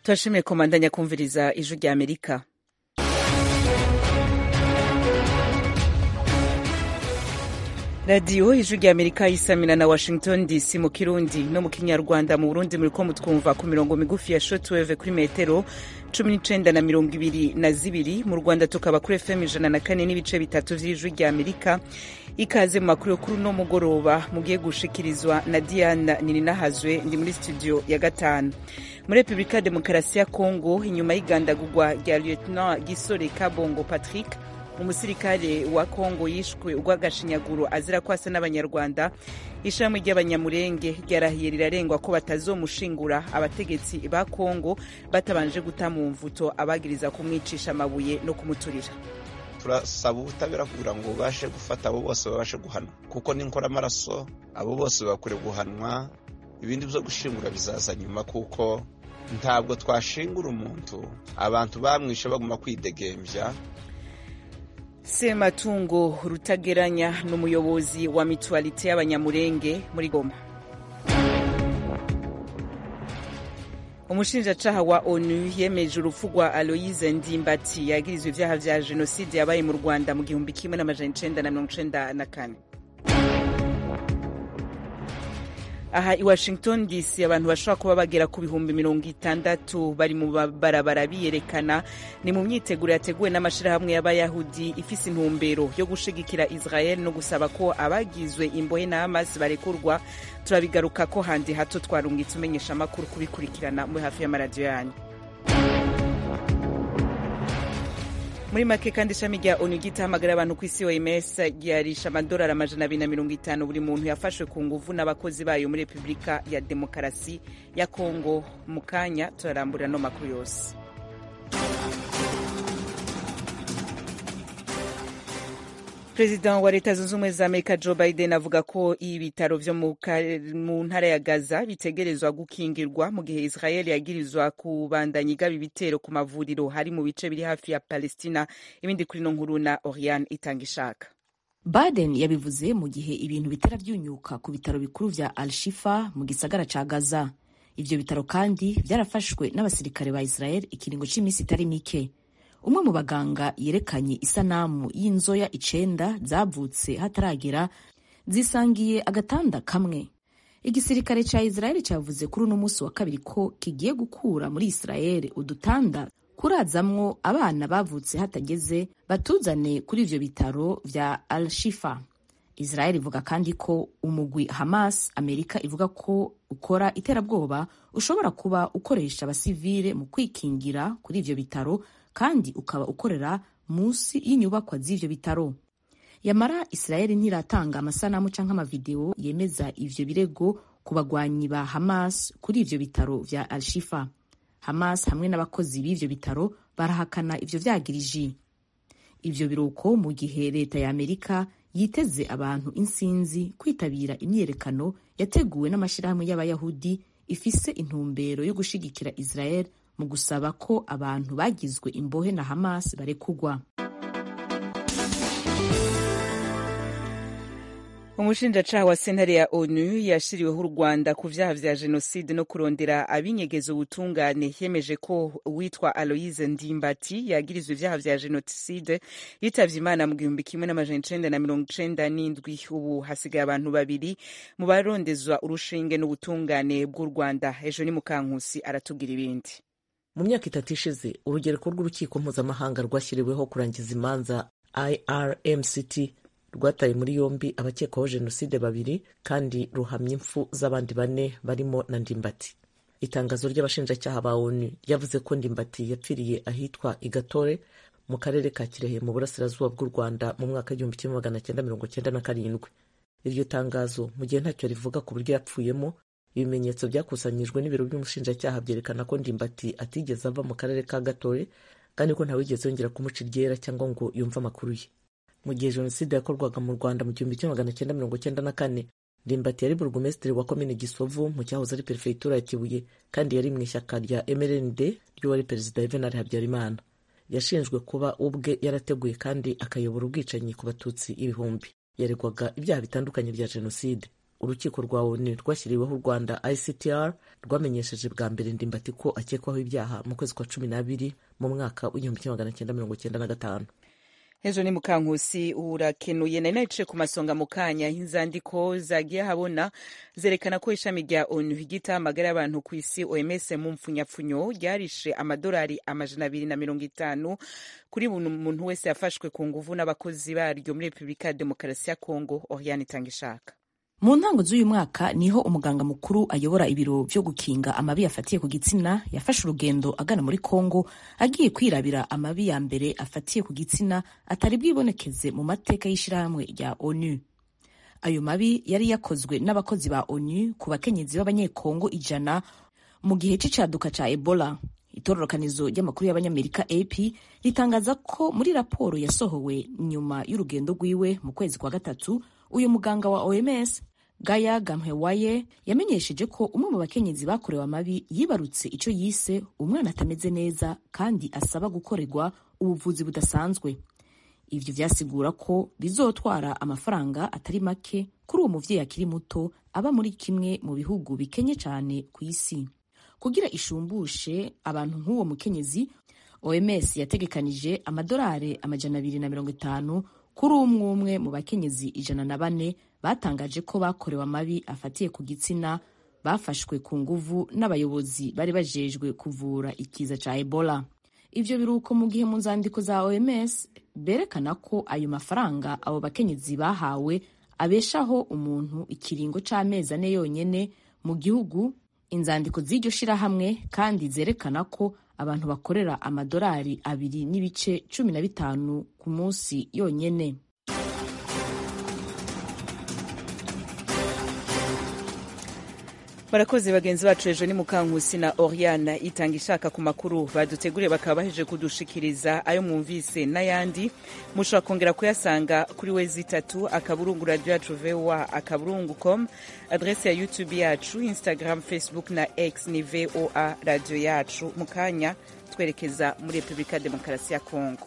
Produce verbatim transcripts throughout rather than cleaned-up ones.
turashimiye komandanya kumviriza ijwi rya Amerika. radiyo ijwi rya Amerika isamina na Washington D C mu Kirundi no mu Kinyarwanda. Mu Burundi muriko mutwumva ku mirongo migufi ya shortwave kuri metero cumi n'icenda na mirongo ibiri na zibiri. Mu Rwanda tukaba kuri F M ijana na kane n'ibice bitatu vy'ijwi rya Amerika. Ikaze mu makuru kuri no mugoroba mugiye gushikirizwa na Diana Nininahazwe, ndi muri studio ya gatanu. Muri Republika Demokarasi ya Kongo, inyuma y'igandagurwa rya Lieutenant Gisore Kabongo Patrick, umusirikare wa Kongo yishwe urw'agashinyaguro azira ko asa n'Abanyarwanda, ishami ry'Abanyamurenge ryarahiye rirarengwa ko batazomushingura abategetsi ba Kongo batabanje guta mu mvuto abagiriza kumwicisha amabuye no kumuturira. Turasaba ubutabera kugira ngo bashe gufata abo bose babashe guhanwa, kuko n'inkora amaraso abo bose bakure guhanwa. Ibindi byo gushingura bizaza nyuma, kuko ntabwo twashingura umuntu abantu bamwishe baguma kwidegembya. Sematungo Rutageranya n'umuyobozi wa Mutualite y'Abanyamurenge muri Goma. Umushinjacaha wa ONU yemeje urupfu rwa Aloise Ndimbati yagirizwe ivyaha vya jenoside yabaye mu Rwanda mu gihumbi kimwe n'amajana icenda na mirongo icenda na kane. Aha i Washington D C abantu bashobora kuba bagera ku bihumbi mirongo itandatu bari mu barabara biyerekana. Ni mu myiteguro yateguwe n'amashirahamwe y'Abayahudi ifise intumbero yo gushigikira Israel no gusaba ko abagizwe imbohe na Hamas barekurwa. Turabigaruka ko handi hato twarungitse umenyesha amakuru kubikurikirana muri hafi y'amaradiyo yanyu. Muri make kandi ishami rya ONU gitahamagara abantu ku isi O M S ryarisha amadolari amajana abiri na mirongo itanu buri muntu yafashwe ku nguvu n'abakozi bayo muri Republika ya Demokarasi ya Kongo. Mu kanya turarambura no makuru yose. Perezida wa Leta Zunze Ubumwe za Amerika Joe Biden avuga ko ibitaro vyo mu ntara ya Gaza bitegerezwa gukingirwa mu gihe Israel yagirizwa kubandanya igaba ibitero ku mavuriro hari mu bice biri hafi ya Palestina. Ibindi kuri no nkuru na Oriane Itangishaka. Biden yabivuze mu gihe ibintu bitera vyunyuka ku bitaro bikuru vya Al-Shifa mu gisagara ca Gaza. Ivyo bitaro kandi vyarafashwe n'abasirikare ba Israel ikiringo c'imisi itari mike. Umwe mu baganga yerekanye isanamu y'inzoya icenda zavutse hataragera zisangiye agatanda kamwe. Igisirikare ca Israel cavuze kuri uno musi wa kabiri ko kigiye gukura muri Israel udutanda kurazamwo abana bavutse hatageze batuzane kuri ivyo bitaro vya Al-Shifa. Israel ivuga kandi ko umugwi Hamas Amerika ivuga ko ukora iterabwoba ushobora kuba ukoresha abasivile mu kwikingira kuri ivyo bitaro kandi ukaba ukorera musi y'inyubakwa z'ivyo bitaro. Yamara Israel ntiratanga amasanamu canke amavideo yemeza ivyo birego ku bagwanyi ba Hamas kuri ivyo bitaro vya Al-Shifa. Hamas hamwe n'abakozi b'ivyo bitaro barahakana ivyo vyagiriji. Ivyo biruko mu gihe leta ya Amerika yiteze abantu insinzi kwitabira imyerekano yateguwe n'amashirahamwe y'Abayahudi ifise intumbero yo gushigikira Israel mu gusaba ko abantu bagizwe imbohe na Hamas barekugwa. Umushinjacaha wa sentare ya ONU yashiriweho u Rwanda ku vyaha vya jenoside no kurondera abinyegeza ubutungane yemeje ko uwitwa Aloise Ndimbati yagirizwe ivyaha vya jenoside yitavye Imana mu gihumbi kimwe n'amajana icenda na mirongo icenda n'indwi. Ubu hasigaye abantu babiri mu barondezwa urushinge n'ubutungane bw'u Rwanda. Ejo ni Mukankusi aratubwira ibindi. Mu myaka itatu ishize urugereko rw'urukiko mpuzamahanga rwashyiriweho kurangiza imanza I R M C T rwataye muri yombi abakekwaho jenoside babiri kandi ruhamya impfu z'abandi bane barimo na Ndimbati. Itangazo ry'abashinjacyaha ba ONU ryavuze ko Ndimbati yapfiriye ahitwa Igatore mu karere ka Kirehe mu burasirazuba bw'u Rwanda mu mwaka w'igihumbi kimwe magana cyenda mirongo cyenda na karindwi. Iryo tangazo mu gihe ntacyo rivuga ku buryo yapfuyemo, ibimenyetso byakusanyijwe n'ibiro by'umushinjacyaha byerekana ko Ndimbati atigeze ava mu karere ka Gatore kandi ko ntawigeze yongera kumuca iryera cyangwa ngo yumve amakuru ye. Mu gihe jenoside yakorwaga mu Rwanda mu gihumbi kimwe magana cyenda mirongo cyenda na kane, Ndimbati yari burugumesitiri wa komine Gisovu mu cyahoze ari perefegitura ya Kibuye kandi yari mu ishyaka rya M R N D ry'uwari perezida Juvenal Habyarimana. Yashinjwe kuba ubwe yarateguye kandi akayobora ubwicanyi ku batutsi ibihumbi. Yaregwaga ibyaha bitandukanye bya jenoside. urukiko rwa onu rwashyiriweho u Rwanda I C T R rwamenyesheje bwa mbere Ndimbati ko akekwaho ibyaha mu kwezi kwa cumi n'abiri mu mwaka w'igihumbi kimwe magana cyenda mirongo cyenda na gatanu. Ejo ni Mukankusi urakenuye nari naciye ku masonga mu kanya inzandiko zagiye habona zerekana ko ishami rya onu ryita amagara y'abantu ku isi O M S mu mpfunyapfunyo ryarishe amadolari amajana abiri na mirongo itanu kuri buri muntu wese yafashwe ku nguvu n'abakozi baryo muri Repubulika ya Demokarasi ya Kongo. Oriane Itangishaka. Mu ntango z'uyu mwaka niho umuganga mukuru ayobora ibiro vyo gukinga amabi afatiye ku gitsina yafashe urugendo agana muri Kongo agiye kwirabira amabi ya mbere afatiye ku gitsina atari bwibonekeze mu mateka y'ishirahamwe rya onu. Ayo mabi yari yakozwe n'abakozi ba onu ku bakenyezi b'abanyekongo ijana mu gihe c'icaduka ca Ebola. Itororokanizo ry'amakuru y'abanyamerika A P ritangaza ko muri raporo yasohowe nyuma y'urugendo rwiwe mu kwezi kwa gatatu, uyu muganga wa O M S Gaya Gamhewaye yamenyesheje ko umwe mu bakenyezi bakorewe amabi yibarutse ico yise umwana atameze neza kandi asaba gukorerwa ubuvuzi budasanzwe. Ivyo vyasigura ko bizotwara amafaranga atari make kuri uwo muvyeyi akiri muto aba muri kimwe mu bihugu bikenye cyane ku isi. Kugira ishumbushe abantu nk'uwo mukenyezi, O M S yategekanije amadolari amajana abiri na mirongo itanu kuri umwe umwe mu bakenyezi ijana na bane batangaje ko bakorewe amabi afatiye ku gitsina bafashwe ku nguvu n'abayobozi bari bajejwe kuvura ikiza ca Ebola. Ivyo biruko mu gihe mu nzandiko za O M S berekana ko ayo mafaranga abo bakenyezi bahawe abeshaho umuntu ikiringo c'amezi ane yonyene mu gihugu. Inzandiko z'iryo shirahamwe kandi zerekana ko abantu bakorera amadolari abiri n'ibice cumi na bitanu ku munsi yonyene. Barakoze bagenzi bacu. Ejo ni Mukankusi na Oriana Itangishaka ku makuru baduteguriye bakaba baheje kudushikiriza ayo mwumvise n'ayandi mushobora kongera kuyasanga kuri wezi itatu akaburungu radio yacu V O A akaburungu com, adresse ya YouTube yacu, Instagram, Facebook na X ni V O A radio yacu. Mukanya twerekeza muri Repubulika ya Demokarasi ya Kongo.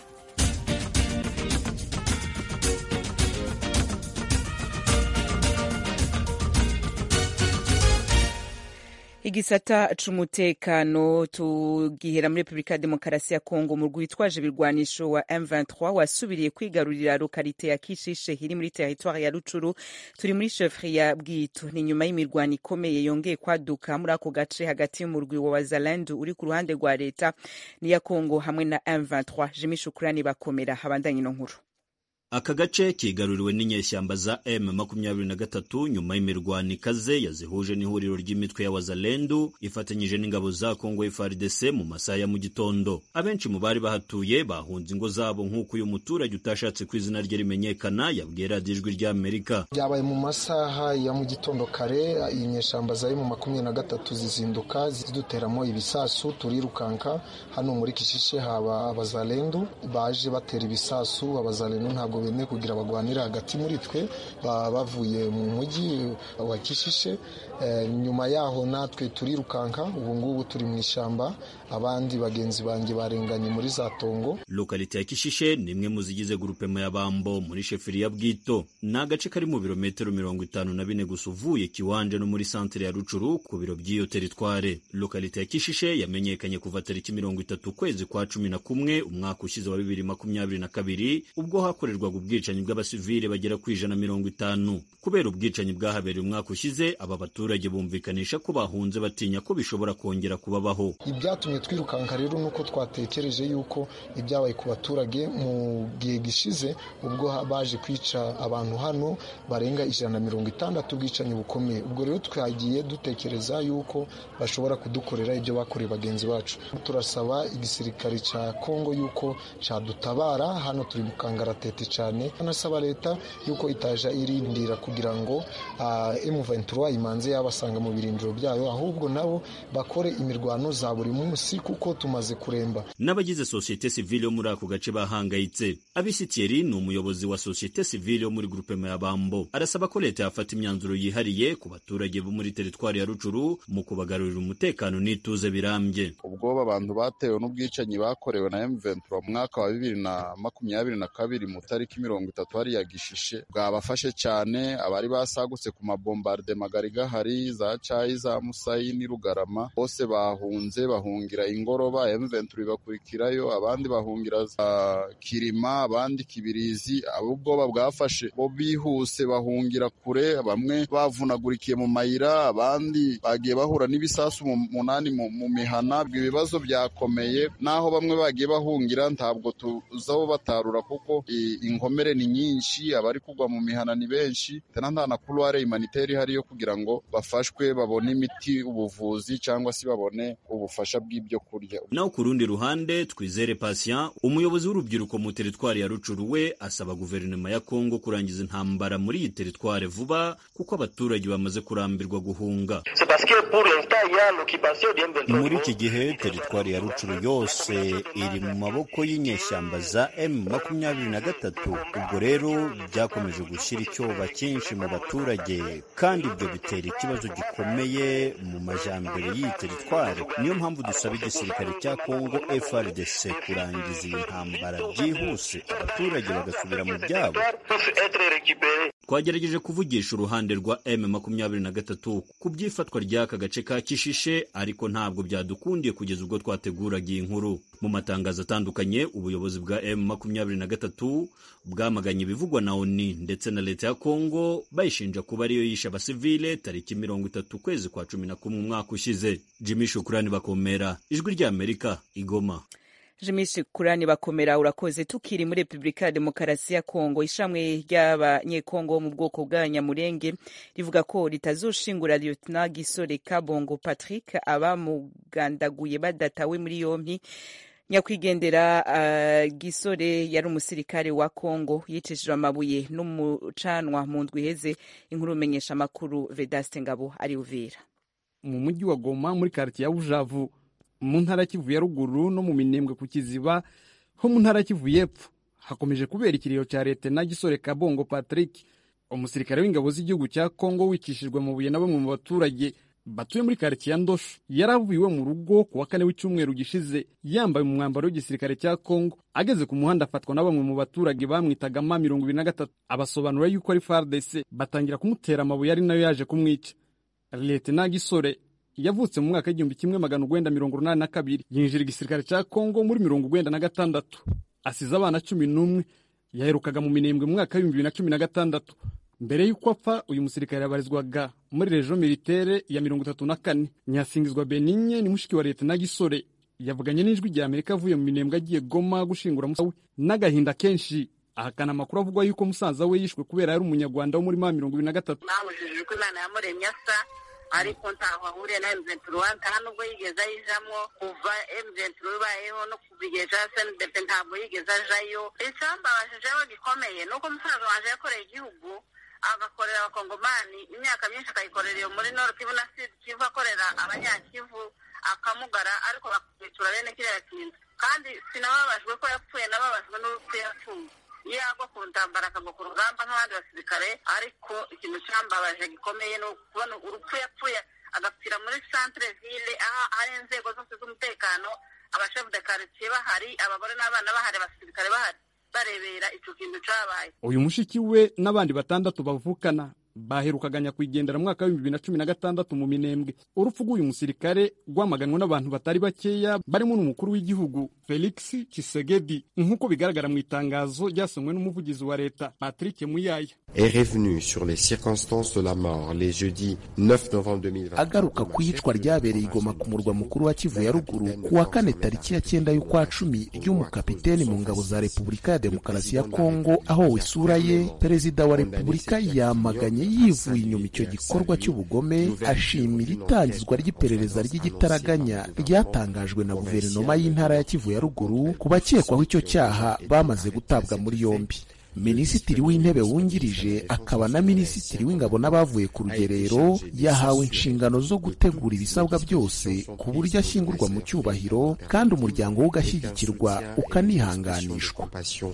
Igisata c'umutekano tugihera muri Repubulika ya Demokarasi ya Kongo. Mu rwitwaje ibirwanisho wa M vingt-trois wasubiriye kwigarurira lokalite ya Kishishe iri muri territoire ya Rucuru, turi muri chefferie ya Bwito. Ni nyuma y'imirwano ikomeye yongeye kwaduka muri ako gace hagati y'umurwi wa Wazalendo uri ku ruhande rwa leta n'iya Kongo hamwe na M vingt-trois. Jimmy Shukrani bakomera habandanye no nkuru. Aka gace kigaruriwe n'inyeshyamba za M makumyabiri na gatatu nyuma y'imirwano ikaze yazihuje n'ihuriro ry'imitwe ya Wazalendo ifatanyije n'ingabo za Kongo F A R D C mu masaha ya mu gitondo. Abenshi mu bari bahatuye bahunze ingo zabo nk'uko uyu muturage utashatse ku izina rye rimenyekana yabwiye radiyo Ijwi ry'Amerika. Byabaye mu masaha ya mu gitondo kare, inyeshyamba za M makumyabiri na gatatu zizinduka ziduteramo ibisasu, turirukanka. Hano muri Kishishe haba Abazalendo baje batera ibisasu. Abazalendo ntabwo bene kugira bagwanira hagati muri twe, bavuye mu mujyi wa Kishishe. E, nyuma yaho natwe turirukanka. Ubu ngubu turi mu ishyamba, abandi bagenzi banjye barenganye muri za Tongo. Lokalite ya Kishishe ni imwe mu zigize groupement ya Bambo muri chefferie ya Bwito. Ni agace kari mu birometero mirongo itanu na bine gusa uvuye Kiwanje no muri centre ya Rucuru ku biro by'iyo teritware. Lokalite ya Kishishe yamenyekanye kuva tariki mirongo itatu kwezi kwa cumi na kumwe umwaka ushize wa bibiri makumyabiri na kabiri ubwo hakorerwaga ubwicanyi bw'abasivile bagera ku ijana mirongo itanu. Kubera ubwicanyi bwahabereye umwaka ushize, aba baturage bumvikanisha ko bahunze batinya ko bishobora kongera kubabaho. Ibyatumye twirukanka rero nuko twatekereje yuko ibyabaye ku baturage mu gihe gishize ubwo baje kwica abantu hano barenga ijana mirongo itandatu ubwicanyi bukomeye. Ubwo rero twagiye dutekereza yuko bashobora kudukorera ibyo bakoreye bagenzi bacu. Turasaba igisirikare ca Kongo yuko cadutabara. Hano turi mu kangaratete cyane. Anasaba leta yuko itaja irindira kugira ngo uh, M vingt-trois imanze yabasanga mu birindiro byayo, ahubwo nabo bakore imirwano za buri munsi kuko tumaze kuremba. N'abagize societe civile yo muri ako gace bahangayitse. Abisitieri ni umuyobozi wa societe civile yo muri groupement ya Bambo, arasaba ko leta yafata imyanzuro yihariye ku baturage bo muri teritwari ya Rucuru mu kubagarurira umutekano n'ituze birambye. Ubwo abantu batewe n'ubwicanyi bakorewe na M vingt-trois mu mwaka wa bibiri na makumyabiri na kabiri mu tariki tariki mirongo itatu hariya Gishishe bwabafashe cyane. Abari basagutse ku mabombarde magari gahari za Cayi za Musayi ni Rugarama bose bahunze bahungira Ingoroba, M vingt-trois bakurikirayo, abandi bahungira za Kirima, abandi Kibirizi. Abo bwoba bwafashe bo bihuse bahungira kure, bamwe bavunagurikiye mu mayira, abandi bagiye bahura n'ibisasu munani mu, mu mihana. Ibibazo byakomeye, naho bamwe bagiye bahungira ntabwo tuzaho batarura kuko inkomere ni nyinshi, abari kugwa mu mihana ni benshi, tena nta na couloir humanitaire hari yo kugira ngo bafashwe babone imiti, ubuvuzi cyangwa se babone ubufasha bw'ibyo kurya. Naho ku rundi ruhande Twizere Patient, umuyobozi w'urubyiruko mu teritwari ya Rucuru, we asaba guverinoma ya Kongo kurangiza intambara muri iyi teritwari vuba kuko abaturage bamaze kurambirwa guhunga. Muri iki gihe teritwari ya Rucuru yose iri mu maboko y'inyeshyamba za M makumyabiri na gatatu. Ubwo rero byakomeje gushyira icyoba cyinshi mu baturage, kandi ibyo bitera ikibazo gikomeye mu majambere y'iyi teritwari. Niyo mpamvu dusaba igisirikare cya Kongo F R D C kurangiza iyi ntambara byihuse, abaturage bagasubira mu byabo. Twagerageje kuvugisha uruhande rwa M makumyabiri na gatatu ku byifatwa ry'aka gace ka Kishishe, ariko ntabwo byadukundiye kugeza ubwo twateguraga iyi nkuru. Mu matangazo atandukanye, ubuyobozi bwa M makumyabiri na gatatu bwamaganye ibivugwa na O N U ndetse na leta ya Kongo, bayishinja kuba ariyo yishe abasivile tariki mirongo itatu kwezi kwa cumi na kumwe umwaka ushize. Jimmy Shukrani Bakomera, Ijwi rya Amerika, Igoma. Jimmy Shukrani Bakomera, urakoze. Tukiri muri Republika ya Demokarasi ya Kongo, ishamwe ry'abanyekongo mu bwoko bwa Nyamurenge rivuga ko ritazoshingura Lieutenant Gisore Kabongo Patrick abamugandaguye badatawe muri yompi. Nyakwigendera uh, Gisore yari umusirikare wa Kongo yicishijwe amabuye n'umucanwa mu ndwi heze. Inkuru menyesha makuru Vedaste Ngabo ari Uvira. Mu mujyi wa Goma muri quartier ya Bujavu mu ntara Kivu ya ruguru no mu Minembwe ku Kiziba ho mu ntara Kivu y'epfo hakomeje kubera ikiriyo cya Lieutenant Gisore Kabongo Patrick, umusirikare w'ingabo z'igihugu cya Kongo wicishijwe mu buye na bamwe mu baturage batuye muri quartier ya Ndosho. Yaravuye mu rugo ku wa kane w'icyumweru gishize yambaye mu mwambaro w'igisirikare cya Kongo. Ageze ku muhanda afatwa na bamwe mu baturage bamwitaga ma mirongo ibiri na gatatu, abasobanura yuko ari F A R D C, batangira kumutera amabuye ari nayo yaje kumwica. Lieutenant Gisore yavutse mu mwaka w'igihumbi kimwe magana urwenda mirongo inani na kabiri, yinjira igisirikare cya Kongo muri mirongo urwenda na gatandatu, asize abana cumi n'umwe. Yaherukaga mu Minembwe mu mwaka w'ibihumbi bibiri na cumi na gatandatu. Mbere y'uko apfa, uyu musirikare yabarizwaga muri region militaire ya mirongo itatu na kane. Nyasingizwa Benigne ni mushiki wa Lieutenant Gisore, yavuganye n'Ijwi rya Amerika avuye mu Minembwe agiye Goma gushingura musaza we n'agahinda kenshi. Ahakana amakuru avuga yuko musaza we yishwe kubera yari umunyarwanda wo muri ma mirongo ibiri na gatatu. Namujije ko Imana yamuremye asa, ariko ntaho ahuriye na M vingt-trois, nta nubwo yigeze ayijamo kuva M vingt-trois bayeho no kubigeja S N D P ntabwo yigeze ajayo. Icyambabashijeho gikomeye nuko musaza wanje yakoreye igihugu, agakorera abakongomani imyaka myinshi, akayikorera iyo muri Nord Kivu na Sud Kivu, akorera abanyakivu akamugara, ariko bakwitura bene kiriya kintu. Kandi sinababajwe ko yapfuye, nababajwe n'urupfu yapfuye. Yagwa ku ntambara akagwa ku rugamba nk'abandi basirikare, ariko ikintu cyambabaje gikomeye ni ukubona urupfu yapfuye agapfira muri centre ville, aho hari inzego zose z'umutekano, abashefu de quartier bahari, abagore n'abana bahari, abasirikare bahari barebera icyo kintu cyabaye. Uyu mushiki we n'abandi batandatu bavukana baherukaga nyakwigendera mu mwaka wa bibiri na cumi na gatandatu mu Minembwe. Urupfu rw'uyu musirikare rwamaganwe n'abantu batari bakeya, barimo n'umukuru w'igihugu Felix Tshisekedi, nk'uko bigaragara mu itangazo ryasomwe n'umuvugizi wa leta Patrick Muyaya. Est revenu sur les circonstances de la mort les jeudi neuf novembre deux mille vingt. Agaruka ku yicwa ryabereye Goma ku murwa mukuru wa Kivu ya ruguru ku wa kane tariki ya cyenda y'ukwa cumi ry'umukapiteni mu ngabo za Repubulika ya Demokarasi ya Kongo, aho isura ye perezida wa Repubulika yamaganye yivuye inyuma icyo gikorwa cy'ubugome, ashimira itangizwa ry'iperereza ry'igitaraganya ryatangajwe na guverinoma y'intara ya Kivu ya ruguru ku bakekwaho icyo cyaha bamaze gutabwa muri yombi. Minisitiri w'intebe wungirije akaba na minisitiri w'ingabo n'abavuye ku rugerero yahawe inshingano zo gutegura ibisabwa byose ku buryo ashyingurwa mu cyubahiro, kandi umuryango we ugashyigikirwa ukanihanganishwa.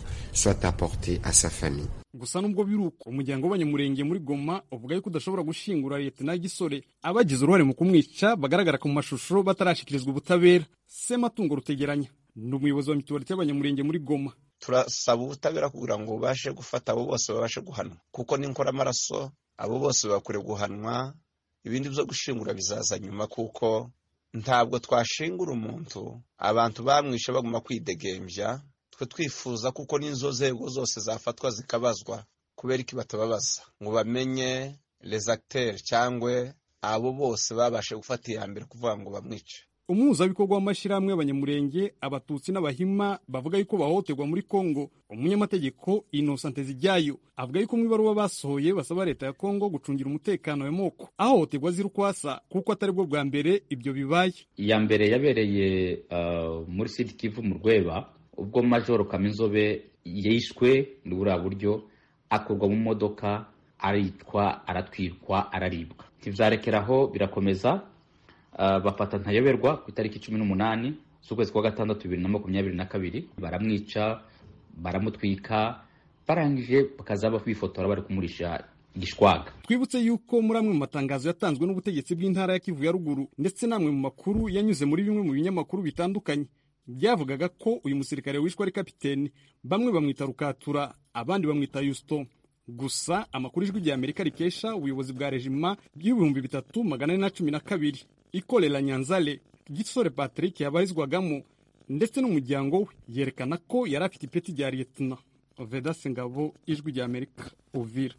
Gusa nubwo biruko, umuryango w'Abanyamurenge muri Goma uvuga yuko udashobora gushingura Lieutenant Gisore abagize uruhare mu kumwica bagaragara ku mashusho batarashikirizwa ubutabera. Sematungo Rutegeranya ni umuyobozi wa mituweli y'Abanyamurenge muri Goma. turasaba ubutabera kugira ngo bubashe gufata abo bose babashe guhanwa kuko n'inkora amaraso abo bose bakwiye guhanwa. Ibindi byo gushingura bizaza nyuma kuko ntabwo twashingura umuntu abantu bamwishe baguma kwidegembya. Twe twifuza kuko n'inzo zego zose zafatwa zikabazwa kubera iki batababaza ngo bamenye les acteurs cyangwa abo bose babashe gufata iya mbere kuvuga ngo bamwice. Umuhuzabikorwa w'amashyirahamwe y'abanyamurenge abatutsi n'abahima bavuga yuko bahohoterwa muri Kongo. Umunyamategeko Innocent Zijyayo avuga yuko mu ibaruwa basohoye basaba leta ya Kongo gucungira umutekano w'amoko ahohoterwa ziri ukwasa kuko atari bwo bwa mbere ibyo bibaye. Iya mbere yabereye uh, muri Sud Kivu mu Rweba ubwo Major Kaminzobe yishwe muri buriya buryo akurwa mu modoka aritwa aratwirwa araribwa. Tivyarekeraho birakomeza. Uh, bafata ntayoberwa ku itariki cumi n'umunani z'ukwezi kwa gatandatu bibiri na makumyabiri na kabiri baramwica baramutwika barangije bakaza bifotora bari kumurisha igishwaga. Twibutse yuko muri amwe mu matangazo yatanzwe n'ubutegetsi bw'intara ya Kivu ya ruguru ndetse namwe mu makuru yanyuze muri bimwe mu binyamakuru bitandukanye byavugaga ko uyu musirikare wishwe ari kapiteni, bamwe bamwita Rukatura abandi bamwita Yusto. Gusa amakuru ijwi rya Amerika rikesha ubuyobozi bwa rejima y'ibihumbi bitatu magana ane na cumi na kabiri ikorera Nyanzale Gisore Patrick yabarizwagamo ndetse n'umuryango we yerekana ko yari afite ipeti rya Lieutenant. Vedaste Ngabo, ijwi rya Amerika, Uvira.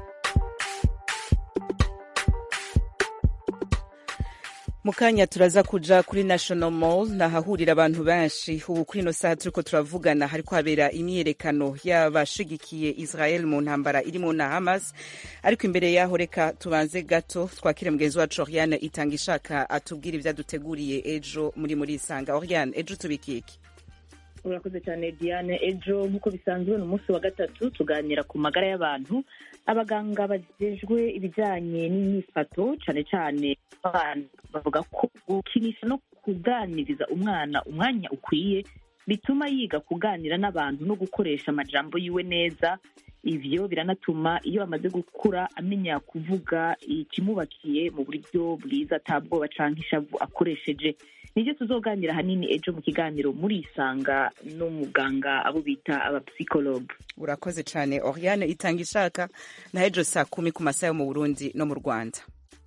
Mukanya turaza kuja kuri National Mall nahahurira abantu benshi. Ubu kuri no saha turiko turavugana hariko habera imyerekano y'abashigikiye Israel mu ntambara irimo na Hamas. Ariko imbere yaho reka tubanze gato twakire mugenzi wacu Oriane Itangishaka atubwira ivyaduteguriye ejo muri muri Isanga. Oriane, ejo tubikiki? Urakoze cyane Diane. Ejo nkuko bisanzwe no munsi wa gatatu tuganira ku magara y'abantu. Abaganga bajejwe ibijanye n'imyifato cyane cyane bavuga ko gukinisha no kuganiriza umwana umwanya ukwiye bituma yiga kuganira n'abantu no gukoresha amajambo yiwe neza. Ivyo biranatuma iyo amaze gukura amenya kuvuga ikimubakiye mu buryo bwiza atabwoba canke ishavu akoresheje. Nivyo tuzoganira hanini ejo mu kiganiro muri Isanga n'umuganga abo bita abapsychologue. Urakoze cyane Oriane Itangishaka. Na ejo saa kumi ku masaha yo mu Burundi no mu Rwanda.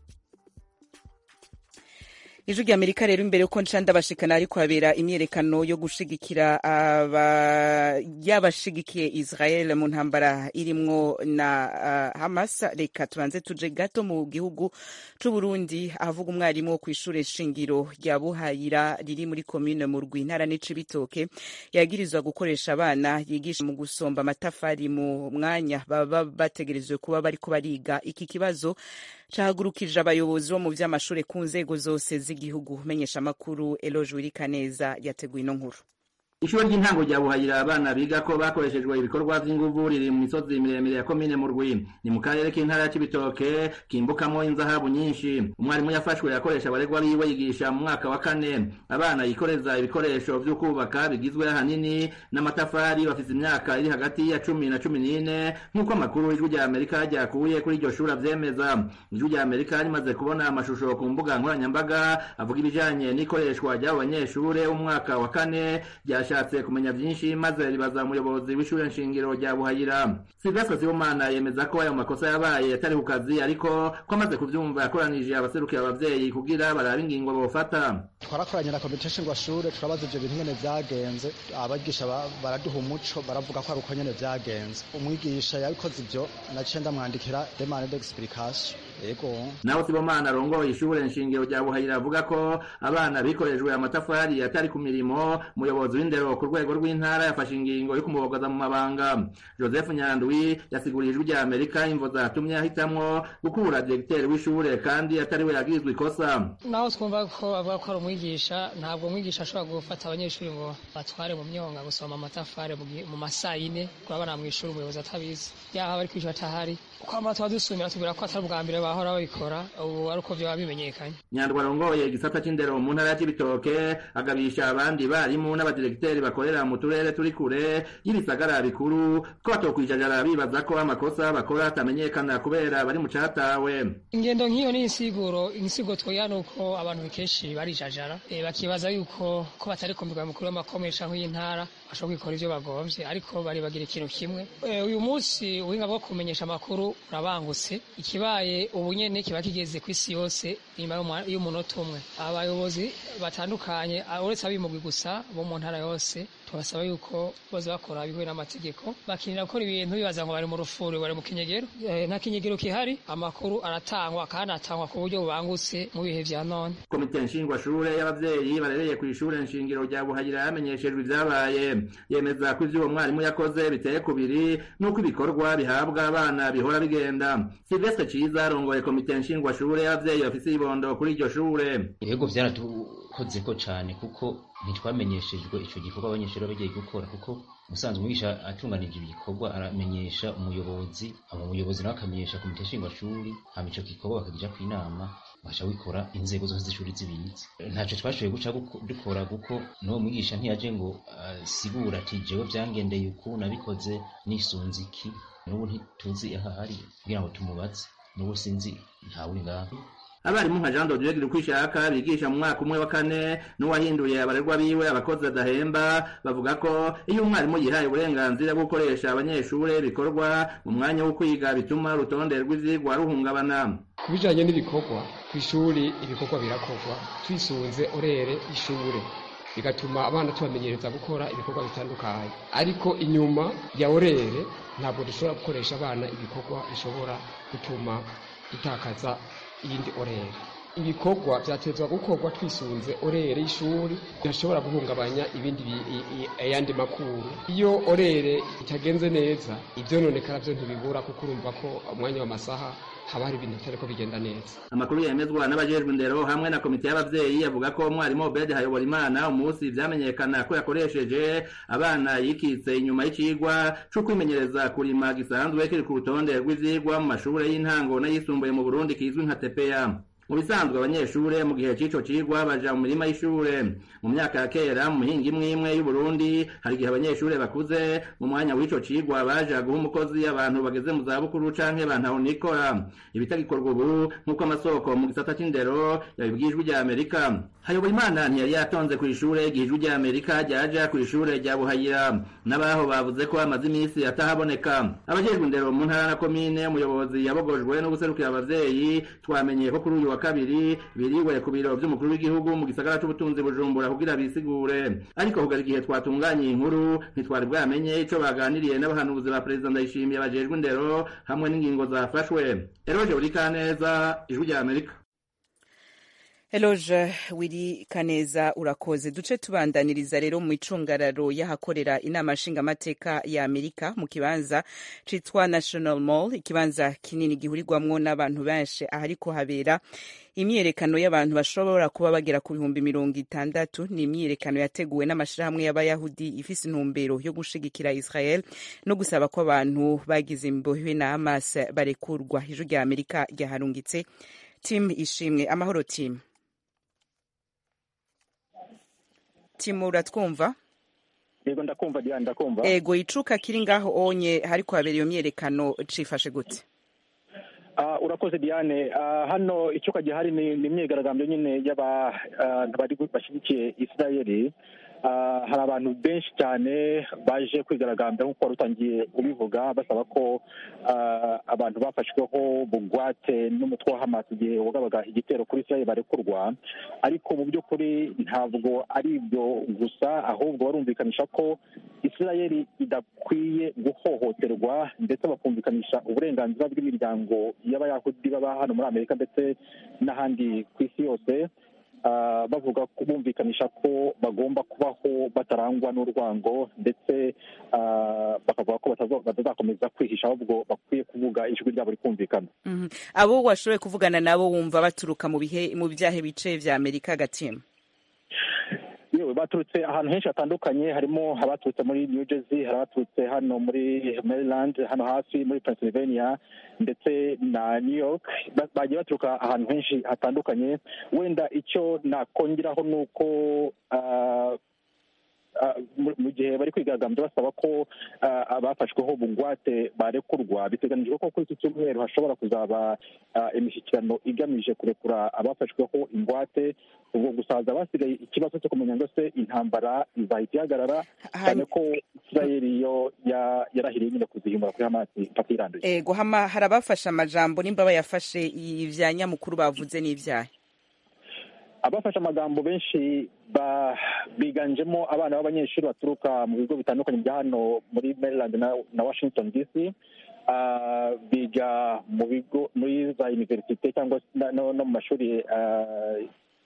Ijwi rya Amerika rero imbere yuko ncanda bashikana ariko habera imyerekano yo gushigikira aba yabashigikiye Israel mu ntambara irimwo na uh, Hamas. Reka tubanze tuje gato mu gihugu c'u Burundi avuga umwarimu wo kw'ishure shingiro rya Buhayira riri muri commune mu Rwintara n'Icibitoke yagirizwa gukoresha abana yigisha mu gusomba amatafari mu mwanya baba bategerezwe kuba bariko bariga. Iki kibazo cahagurukije abayobozi bo mu vy'amashure ku nzego zose z'igihugu. Menyesha makuru Eloge Wirikaneza yateguye ino nkuru. Ishuri ry'intango rya Buhayira abana biga ko bakoreshejwe ibikorwa vy'inguvu riri mu misozi miremire ya komine mu Rwi, ni mu karere k'intara ya Cibitoke kimbukamo inzahabu nyinshi. Umwarimu yafashwe yakoresha abaregwa biwe yigisha mu mwaka wa kane abana yikoreza ibikoresho vyo kubaka bigizwe ahanini n'amatafari bafise imyaka iri hagati ya cumi na cumi n'ine nk'uko amakuru ijwi rya Amerika ryakuye kuri iryo shuri avyemeza. Ijwi rya Amerika rimaze kubona amashusho ku mbuga nkoranyambaga avuga ibijanye n'ikoreshwa ry'abo banyeshure umwaka wa kane rya shatse kumenya byinshi maze ribaza umuyobozi w'ishure nshingiro rya Buhayira. Sylvestre Sibomana yemeza ko ayo makosa yabaye atari ku kazi ariko ko amaze kuvyumva yakoranije abaserukira abavyeyi kugira barabe ingingo bofata. Twarakoranye na komite nshingwashure turabaza ivyo bintu nyene vyagenze, abagisha baraduha umuco baravuga ko ari uko nyene vyagenze. Umwigisha yabikoze ivyo naciye ndamwandikira demande d'explication. Ego. Naho Sibomana arongoye ishure nshingiro rya Buhayira avuga ko abana bikorejwe amatafari atari ku mirimo. Umuyobozi w'indero ku rwego rw'intara yafashe ingingo yo kumubogoza mu mabanga. Joseph Nyandwi yasiguriye ijwi rya Amerika imvo zatumye ahitamwo gukura directeur w'ishure kandi atari we yagirizwe ikosa. Naho twumva ko avuga ko ari umwigisha, ntabwo umwigisha ashobora gufata abanyeshuri ngo batware mu myonga gusoma amatafari mu masaha yine kurabana mu ishuri umuyobozi atabizi. Yaha bari kwisha atahari. Uko amatwa dusumira tubira ko atari ubwa mbere bahora babikora, ubu ari uko vyo bimenyekanye. Nyandwi arongoye igisata c'indero mu ntara ya Cibitoke agabisha abandi barimu n'abadirekiteri bakorera mu turere turi kure y'ibisagara bikuru ko batokwijajara bibaza ko amakosa bakora atamenyekana kubera bari mu catawe. Ingendo nk'iyo ni insiguro insigo twoya nuko abantu bikeshi barijajara e, bakibaza yuko ko batari kumbirwa mukuru w'amakomesha nk'intara bashobora kwikora ivyo bagomvye ariko bari bagira ikintu kimwe. E, uyu munsi ubuhinga bwo kumenyesha amakuru urabangutse, ikibaye ubu nyene kiba kigeze kw'isi yose inyuma y'umunota umwe. Abayobozi batandukanye uretse abimugwi gusa bo mu ntara yose tubasaba yuko boza bakora bihuye n'amategeko, bakinira gukora ibintu bibaza ngo bari mu rufuri bari mu kinyegero. E, nta kinyegero kihari, amakuru aratangwa kandi atangwa ku buryo bubangutse mu bihe vya none. Komite nshingwashure y'abavyeyi barereye kw'ishure nshingiro rya Buhayira yamenyeshejwe ivyabaye, yemeza ko ivyo uwo mwarimu yakoze biteye kubiri n'uko ibikorwa bihabwa abana bihora bigenda. Sylvestre Ciza arongoye komite nshingwashure y'abavyeyi bafise ibondo kuri iryo shure. Ibego vyaratukozeko cane kuko ntitwamenyeshejwe ico gikorwa abanyeshuri bagiye gukora, kuko musanzwe umwigisha atunganije ibikorwa aramenyesha umuyobozi, abo umuyobozi nawe akamenyesha komite nshingwashuri, hama ico gikorwa bakagija kw'inama basha wikora inzego zose z'ishuri zibizi. Ntaco twashoboye guca dukora kuko n'uwo mwigisha ntiyaje ngo asigura uh, ati jewe vyangendeye uku nabikoze nisunze iki, n'ubu ntituzi ahari kugira ngo tumubaze, n'ubu sinzi ntawe ngaho. Abarimu nka Jean Dodieu Girukwishaka bigisha mu mwaka umwe wa kane n'uwahinduye abarerwa biwe abakozi adahemba bavuga ko iyo umwarimu yihaye uburenganzira bwo gukoresha abanyeshure bikorwa mu mwanya wo kwiga bituma urutonde rw'ivyigwa ruhungabana. Kubijanye n'ibikorwa kw'ishuri, ibikorwa birakorwa twisunze orere ishure, bigatuma abana tubamenyereza gukora ibikorwa bitandukanye, ariko inyuma ya orere ntabwo dushobora gukoresha abana ibikorwa bishobora gutuma dutakaza iyindi orere. Ibikorwa vyatezwa gukorwa twisunze orere y'ishuri, bishobora guhungabanya ibindi ayandi makuru. Iyo orere itagenze neza ivyononekara vyo ntibibura, kuko urumva ko umwanya w'amasaha haba hari ibintu bitariko bigenda neza. Amakuru yemezwa n'abajejwe indero hamwe na komite y'abavyeyi avuga ko umwarimu Obed Hayoborimana umunsi vyamenyekana ko yakoresheje abana yikitse inyuma y'icigwa co kwimenyereza kurima gisanzwe kiri ku rutonde rw'ivyigwa mu mashure y'intango n'ayisumbuye mu Burundi kizwi nka T P A. Mu bisanzwe abanyeshure mu gihe c'ico cigwa baja mu mirima y'ishure. Mu myaka ya kera mu mihinga imwe imwe y'u Burundi hari igihe abanyeshure bakuze mu mwanya w'ico cigwa baja guha umukozi abantu bageze mu zabukuru canke bantahonikora. Ibitagikorwa ubu nk'uko amasoko mu gisata c'indero yabibwijwe rya Amerika. Hayoborimana ntiyari yatonze kw'ishure igihe ijwi rya Amerika ryaja kw'ishure rya Buhayira, n'abaho bavuze ko amaze imisi atahaboneka. Abajejwe indero mu ntara na komine umuyobozi yabogojwe no guserukira abavyeyi twamenye ko kuri uyu wa kabiri biriwe ku biro vy'umukuru w'igihugu mu gisagara c'ubutunzi Bujumbura kugira bisigure, ariko kugera igihe twatunganye inkuru ntitwari bwamenye ico baganiriye n'abahanuzi ba Perezida Ndayishimiye bajejwe indero hamwe n'ingingo zafashwe. Eroje Urikaneza, ijwi rya Amerika. Eloge Wiri Kaneza urakoze. Duce tubandaniriza rero mu icungararo y'ahakorera inama nshingamateka ya Amerika mu kibanza citwa National Mall, ikibanza kinini gihurirwamwo n'abantu benshi ahariko habera imyiyerekano y'abantu bashobora kuba bagera ku bihumbi mirongo itandatu. Ni imyiyerekano yateguwe n'amashirahamwe y'abayahudi ifise intumbero yo gushigikira Israel no gusaba ko abantu bagize imbohe na Hamas barekurwa. Ijwi rya Amerika ryaharungitse Tim Ishimwe. Amahoro Tim. Timu uratwumva? Yego ndakumva Diana, ndakumva. Ego icuka kiri ngaho onye hariko habera iyo myerekano cifashe gute? Uh, urakoze Diane. Uh, hano icuka gihari ni imyigaragambyo nyine y'aba uh, bari bashigikiye Israeli. Uh, hari abantu benshi cyane baje kwigaragambya nk'uko warutangiye ubivuga basaba ko uh, abantu bafashweho bugwate n'umutwe wa Hamas igihe wagabaga igitero kuri Israel barekurwa, ariko mu by'ukuri ntabwo ari ibyo gusa, ahubwo barumvikanisha ko Israel idakwiye guhohoterwa ndetse bakumvikanisha uburenganzira bw'imiryango y'abayahudi baba hano muri Amerika ndetse n'ahandi ku isi yose. Uh, bavuga kubumvikanisha ko bagomba kubaho batarangwa n'urwango ndetse uh, bakavuga ko batazakomeza kwihisha, ahubwo bakwiye kuvuga ijwi ryabo rikumvikana. Mm -hmm. Abo washoboye kuvugana nabo wumva baturuka mu bihe mu byahe bice vya Amerika gatima? Yewe baturutse ahantu henshi hatandukanye, harimo abaturutse muri New Jersey, hari abaturutse hano muri Maryland, hano hafi muri Pennsylvania ndetse na New York. Bagiye baturuka ahantu henshi hatandukanye. Wenda icyo nakongeraho nuko uh, mu gihe bari kwigaragambya basaba ko abafashweho bugwate barekurwa. Biteganijwe ko kuri iki cyumweru hashobora kuzaba imishyikirano igamije kurekura abafashweho ingwate. Ubwo gusaza basigaye ikibazo cyo kumenya ngo se intambara izahita ihagarara, cyane ko Israeli yo yarahiriye nyine kuzihimura kuri Hamas mpaka iranduye. Ego hama hari abafashe amajambo nimba bayafashe ivya nyamukuru bavuze n'ivyaha. Abafashe amagambo benshi biganjemo abana b'abanyeshuri baturuka mu bigo bitandukanye bya hano muri Maryland na, na Washington D C. Uh, biga mu bigo muri za universite cyangwa no, no mu mashuri uh,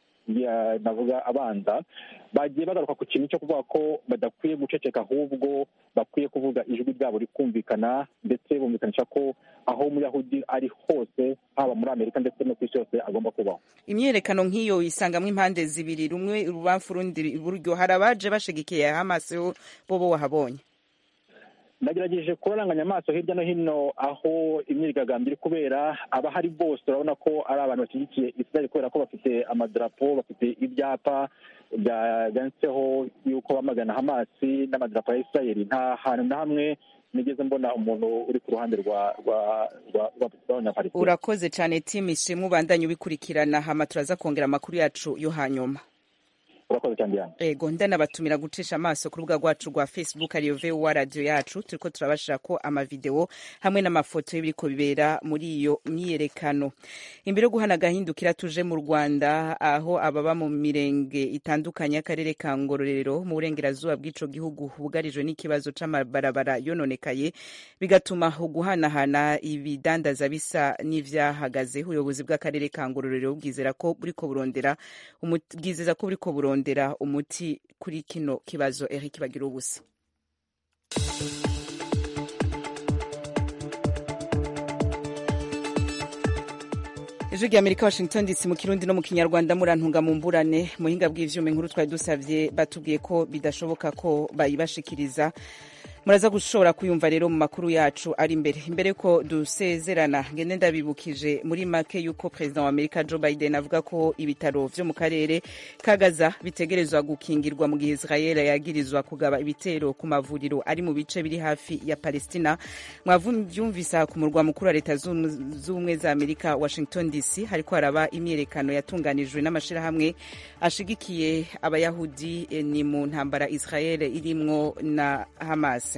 ya navuga abanza, bagiye bagaruka ku kintu cyo kuvuga ko badakwiye guceceka ahubwo bakwiye kuvuga ijwi ryabo rikumvikana, ndetse bumvikanisha ko aho umuyahudi ari hose haba muri Amerika ndetse no ku isi yose agomba kubaho. Imyerekano nk'iyo isangamwe impande zibiri, rumwe urubamfu rundi iburyo. Hari abaje bashigikiye Hamas bo bo wahabonye? Nagerageje kuranganya amaso hirya no hino aho imyigaragambyo iri kubera. Abahari bose urabona ko ari abantu bashyigikiye Israel kubera ko bafite amadarapo, bafite ibyapa byanditseho yuko bamagana Hamas n'amadarapo ya Israel. Nta hantu na hamwe nigeze mbona umuntu uri ku ruhande rwa rwa rw'abanyapalestina. Urakoze cyane Tim Ishimwe, ubandanye ubikurikirana. Hama turaza kongera amakuru yacu yo hanyuma. Urakoze cyane Diane. Ego ndanabatumira gucisha amaso ku rubuga rwacu rwa Facebook ariyo V O A radio yacu, turiko turabashira ko amavideo hamwe n'amafoto y'ibiriko bibera muri iyo myiyerekano. Imbere yo guhana gahindukira tuje mu Rwanda, aho ababa mu mirenge itandukanye y'akarere ka Ngororero mu burengerazuba bw'ico gihugu bugarijwe n'ikibazo c'amabarabara yononekaye, bigatuma guhanahana ibidandaza bisa n'ivyahagaze. Ubuyobozi bw'akarere ka Ngororero bwizera ko buriko burondera umubwizeza ko buriko burondera ndera umuti kuri kino kibazo. Eric Bagira ubusa. Ijwi rya Amerika, Washington D C, mu Kirundi no mu Kinyarwanda. Murantunga mu mburane muhinga bw'ivyuma inkuru twari dusavye batubwiye ko bidashoboka ko bayibashikiriza. Muraza gushobora kuyumva rero mu makuru yacu ari imbere. Imbere ko dusezerana, ngende ndabibukije muri make yuko President wa Amerika Joe Biden avuga ko ibitaro vyo mu karere ka Gaza bitegerezwa gukingirwa mu gihe Israel yagirizwa kugaba ibitero ku mavuriro ari mu bice biri hafi ya Palestina. Mwavyumvisa ku murwa mukuru wa Leta z'Ubumwe za Amerika Washington D C hariko haraba imyerekano yatunganijwe n'amashirahamwe ashigikiye abayahudi ni mu ntambara Israel irimwo na Hamas.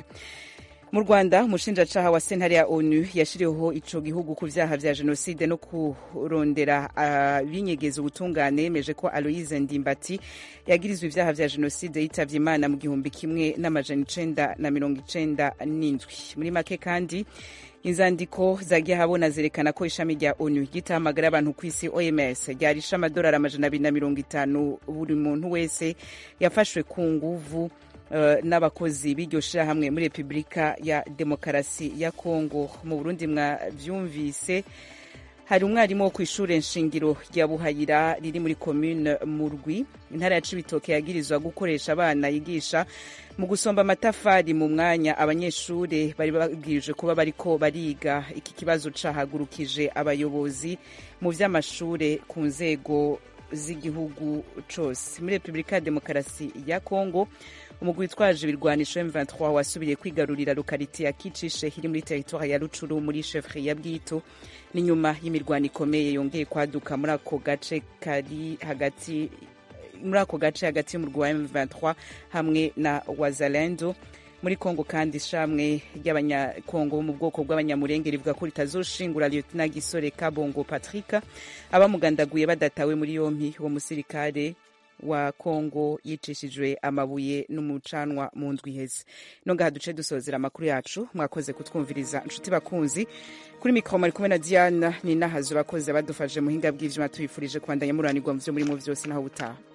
Mu Rwanda, umushinjacaha wa sentare ya ONU yashiriweho ico gihugu ku vyaha vya jenoside no kurondera abinyegeza uh, ubutungane yemeje ko Aloise Ndimbati yagirizwe ivyaha vya jenoside yitavye Imana mu gihumbi kimwe n'amajana icenda na mirongo icenda n'indwi. Muri make kandi inzandiko zagiye habona zerekana ko ishami rya ONU gitahamagara abantu ku isi O M S ryarisha amadolari amajana abiri na mirongo itanu buri muntu wese yafashwe ku nguvu Uh, n'abakozi b'iryo shirahamwe muri Repubulika ya Demokarasi ya Kongo. Mu Burundi mwavyumvise hari umwarimu wo kw'ishure nshingiro rya Buhayira riri muri commune Murwi intara ya Cibitoke yagirizwa gukoresha abana yigisha mu gusomba amatafari mu mwanya abanyeshure bari babwirije kuba bariko bariga. Iki kibazo cahagurukije abayobozi mu vy'amashure ku nzego z'igihugu cose. Muri Repubulika ya Demokarasi ya Kongo, umugwi witwaje ibirwanisho M vingt-trois wasubiye kwigarurira lokalite ya Kicishe iri muri territoire ya Rucuru muri chefferie ya Bwito, ni nyuma y'imirwano ikomeye yongeye kwaduka muri ako gace kari hagati muri ako gace hagati y'umurwi wa M vingt-trois hamwe na Wazalendo. Muri Kongo kandi ishamwe ry'abanyakongo mu bwoko bw'abanyamurenge rivuga ko ritazoshingura Lieutenant Gisore Kabongo Patrick abamugandaguye badatawe muri yompi. Uwo musirikare wa Kongo yicishijwe amabuye n'umucanwa mu ndwi iheze. No ngaha duce dusozera amakuru yacu. Mwakoze kutwumviriza inshuti bakunzi. Kuri mikro mari kumwe na Diana ni nahazo bakoze badufashe muhinga bw'ivyuma, tuyifurije kwandanya muranirwa mu vyo muri mu vyose naho butaha.